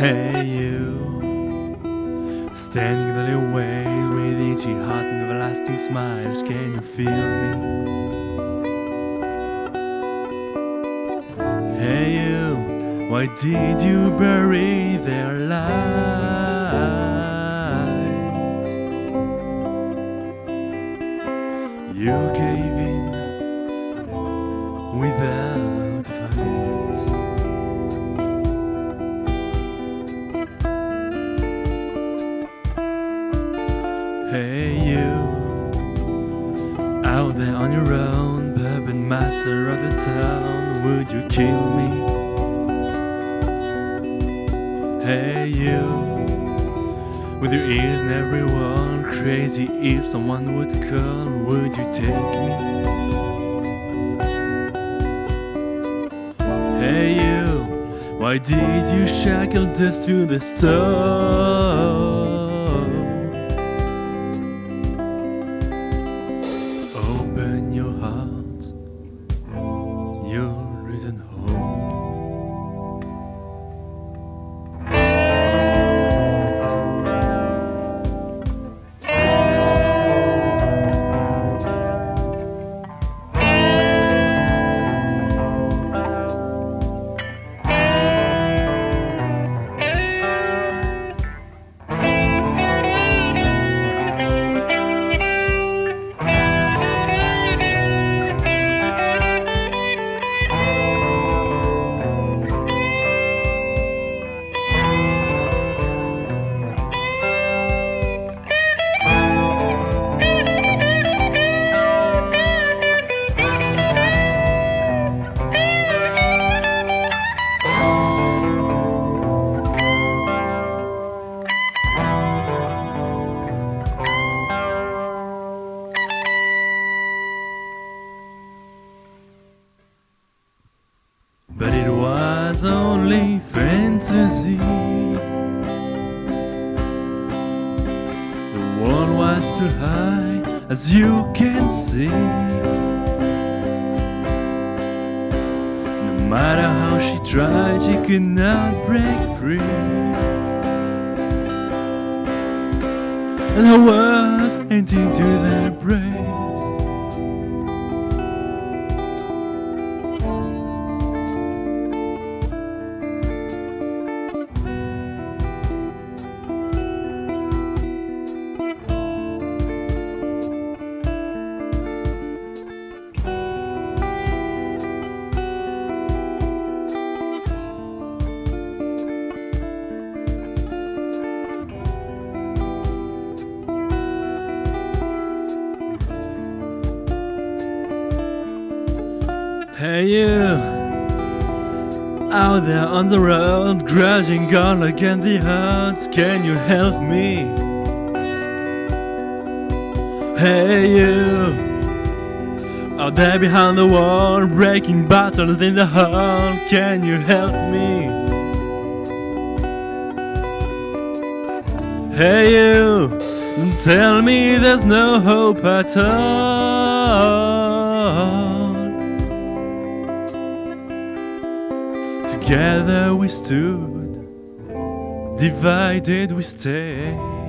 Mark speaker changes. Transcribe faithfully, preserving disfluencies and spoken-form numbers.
Speaker 1: Hey you, standing in the way with itchy heart and everlasting smiles, can you feel me? Hey you, why did you bury their light? You gave in without a fight. Hey you, out there on your own, puppet master of the town, would you kill me? Hey you, with your ears in every wall, crazy if someone would call, would you take me? Hey you, why did you shackle death to the stone? Open your heart, you'll return home. But it was only fantasy. The wall was too high, as you can see. No matter how she tried, she could not break free. And I was empty to that embrace. Hey you, out there on the road, grudging on against the odds, can you help me? Hey you, out there behind the wall, breaking battles in the hall, can you help me? Hey you, tell me there's no hope at all. Together we stood, divided we stayed.